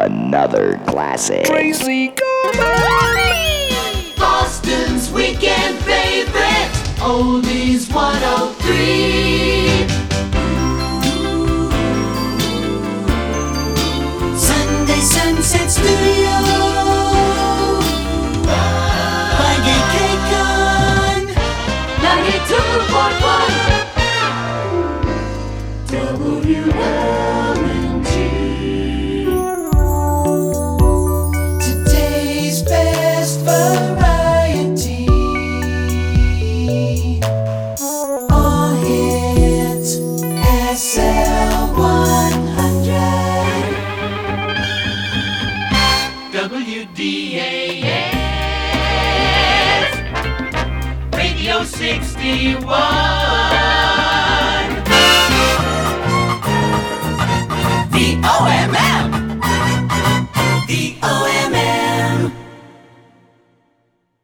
another classic. Crazy Boston's weekend favorite, Oldies 103. Sunday Sunset Studio by Gay-Con 92.1 WLNG. Today's best variety. All hits SL100 WDAS Radio 61 VOMM